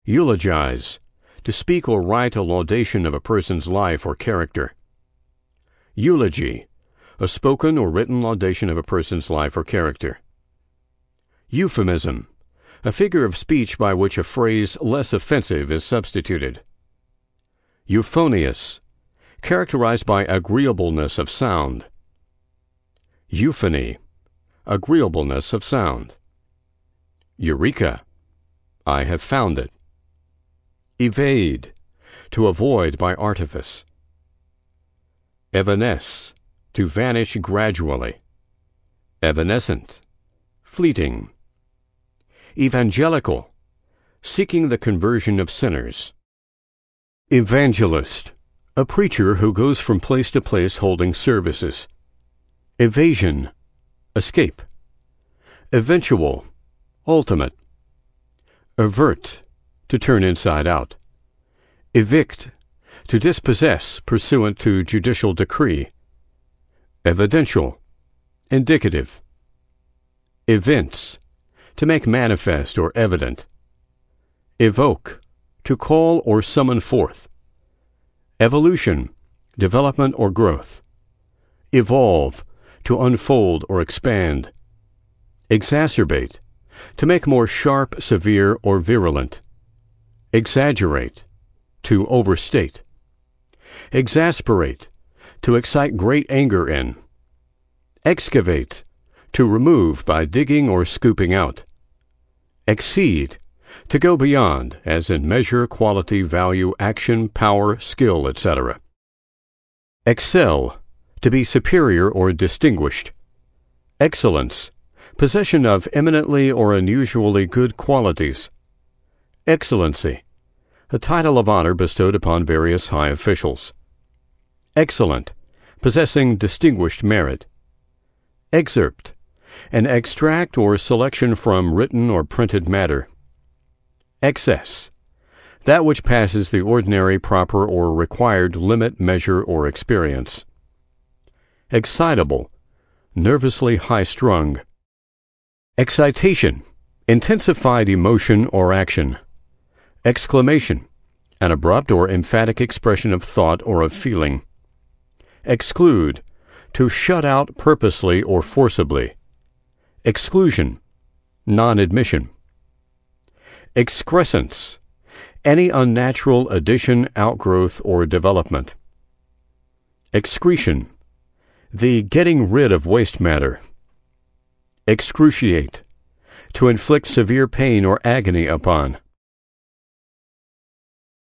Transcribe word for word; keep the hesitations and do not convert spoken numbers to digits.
Eulogize, to speak or write a laudation of a person's life or character. Eulogy, a spoken or written laudation of a person's life or character. Euphemism, a figure of speech by which a phrase less offensive is substituted. Euphonious, characterized by agreeableness of sound. Euphony, agreeableness of sound. Eureka, I have found it. Evade, to avoid by artifice. Evanesce, to vanish gradually. Evanescent, fleeting. Evangelical, seeking the conversion of sinners. Evangelist, a preacher who goes from place to place holding services. Evasion, escape. Eventual, ultimate. Avert, to turn inside out. Evict, to dispossess pursuant to judicial decree. Evidential, indicative. Evince, to make manifest or evident. Evoke, to call or summon forth. Evolution, development or growth. Evolve, to unfold or expand. Exacerbate, to make more sharp, severe, or virulent. Exaggerate, to overstate. Exasperate, to excite great anger in. Excavate, to remove by digging or scooping out. Exceed, to go beyond, as in measure, quality, value, action, power, skill, et cetera. Excel, to be superior or distinguished. Excellence, possession of eminently or unusually good qualities. Excellency, a title of honor bestowed upon various high officials. Excellent, possessing distinguished merit. Excerpt, an extract or selection from written or printed matter. Excess, that which passes the ordinary, proper, or required limit, measure, or experience. Excitable, nervously high-strung. Excitation, intensified emotion or action. Exclamation, an abrupt or emphatic expression of thought or of feeling. Exclude, to shut out purposely or forcibly. Exclusion, non-admission. Excrescence, any unnatural addition, outgrowth, or development. Excretion, the getting rid of waste matter. Excruciate, to inflict severe pain or agony upon.